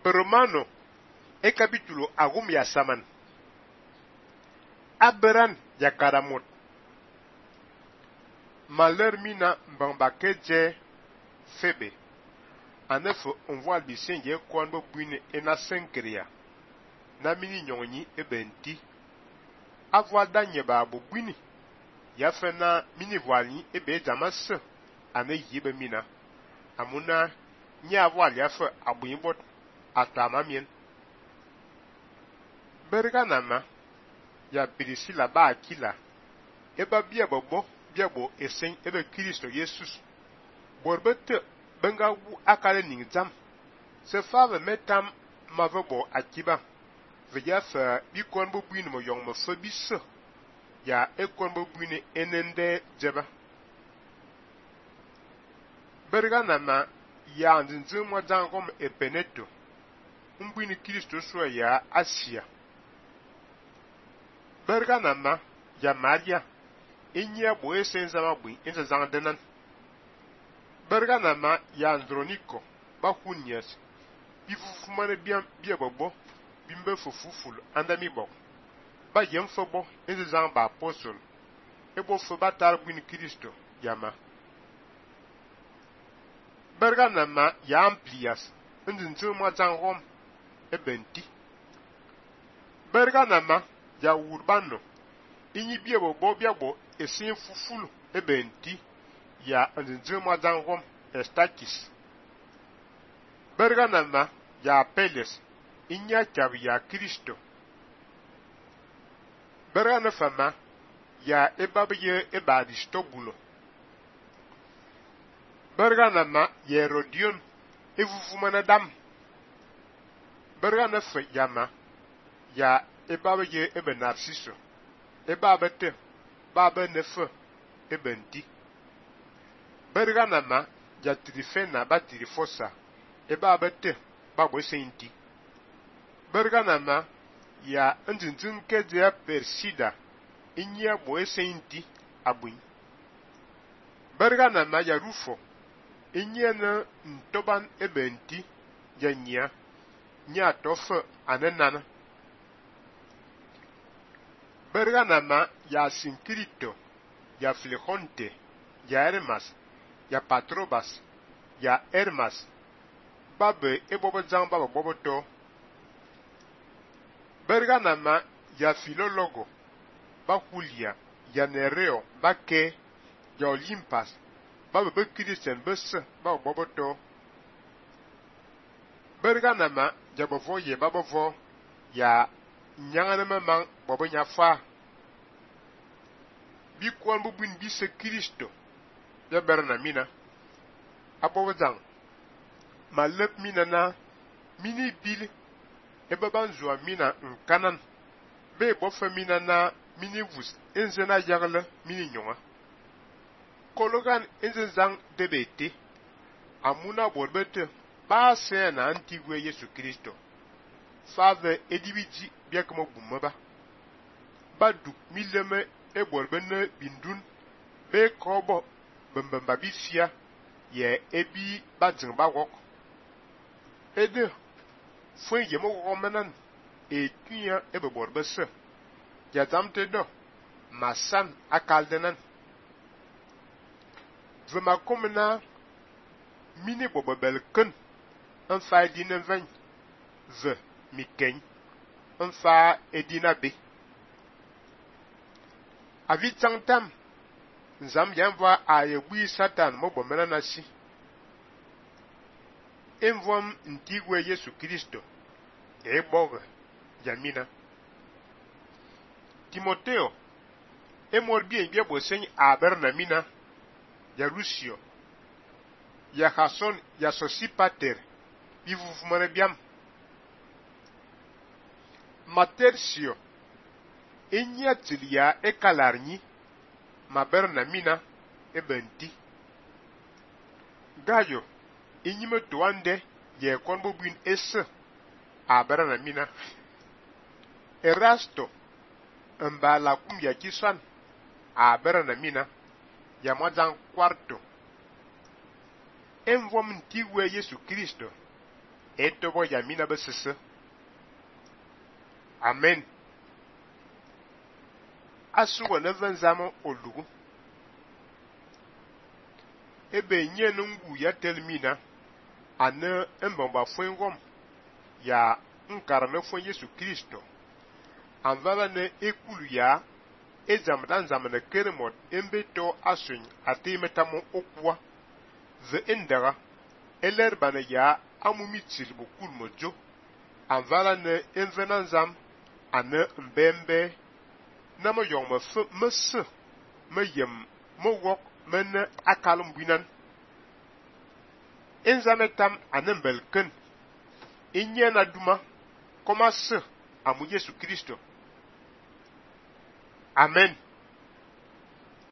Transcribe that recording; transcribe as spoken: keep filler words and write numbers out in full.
Romano e capítulo agum ya saman. Aberan ya karamot. Malheur mina mbambakeje febe. Anefo onvoal bisenje kwando buine ena senkria. Na mini nyonyi ebenti. Avoal danye ba bo buini. Ya fena mini voali ebe jamas ane yibe mina. Amuna nye avoal ya fe abuyibot atama mien. Berga nama ya Priscilla ba Aquila. Eba biabo bo biabo esen ebe Kristo Jesus. Borbete benga wu akale ningzam. Se fave metam mavebo akiba. Veya fa bikon bo buine mo yong mo febisse. Ya ekon bo buine enende jeba. Berga nama ya andinze mo dangom epeneto. Mbuine Kristo so ya Asia. Berga nama ya Maria. Inya boye senzama bui enza zangdenan. Berga nama ya Androniko. Bakunyas. Bifufumane biam biabobo. Bimbe fufuful andami bok. Ba yemfobo enza zang ba apostol. Ebo foba tar buine Kristo yama. Berga nama ya Amplias. Ndinze mo zangom ebenti. Berga nama ya Urbano. Inyi biebo bo biabo esin fufulu ebenti ya ndinze mo zangom Estakis. Berga nama ya Apeles. Inya chabi ya Kristo. Berga na fama ya ebabiye eba Aristobulo. Berga nama ya Herodion evufumana dam. Berga na fe yama ya ebabiye ebe Narciso. Eba bete baba nefe ebenti. Berga nama ya Trifena ba Trifosa. Eba bete babo seinti. Berga nama ya ndinzin kedia Persida. Inya bo seinti abui. Berga nama ya Rufo. Inya na ntoban ebenti ya nya. Nya tofe anenana. Berga nama ya Sincrito, ya Flegonte, ya Hermas, ya Patrobas, ya Hermas. Babe ebobo zang baba boboto. Berga nama ya Filologo, ba Julia, ya Nereo, ba Ke, ya Olimpas. Babe be Christian bese baba boboto. Berga nama ya bovo ye babovo, ya nyangana mamang bobo nyafa. Bikwan bubin bise Kristo ya berna mina. Abo zang malep mina na mini bil ebe banzua mina nkanan. Be bofa mina na mini vus enzena yagle mini nyonga. Kologan enzen zang debete. Amuna borbete ba se na antigwe Yesu Kristo. Fave edibiji biakamo bumaba. Badu mileme e borbene bindun be kobo bembemba bifia ye ebi badzin ba wok. Ede fwen yemo womenan e kuya ebe borbese. Ya zamte do masan akaldenan. Vema komena mini bobo belken un fa edine ven ve miken un fa edina be. Avi tangtam nzam yanva a yebui Satan mo bomena nasi. Envom ntigwe Yesu Kristo e boge yamina. Timoteo e morbi en biebo sen aber na mina ya Rusio ya Jason ya Sosipater bivufumane biam. Matercio Inya tilia e kalarni ma berna mina e benti. Gayo inyime tuande ye konbo bin esse a berna mina. Erasto mbala kumbia kisan a berna mina ya mwazan kwarto. Envom ntigwe Yesu Kristo etobo ya mina besese. Amen. Asuwa na vanzama olugu. Ebe nye nungu ya telmina ane mbamba fwengom ya nkara fwen Yesu Kristo. Anvala ne ekulu ya ezamdan zamana keremot embeto asun atemetamo okwa ze endara eler bana ya amumitil bukul mojo. Anvala ne envenanzam ane mbembe na mo yong me fe me se me yem mo wok men akalum binan enzametam ane mbelken inye na duma koma se amu Yesu Kristo. Amen.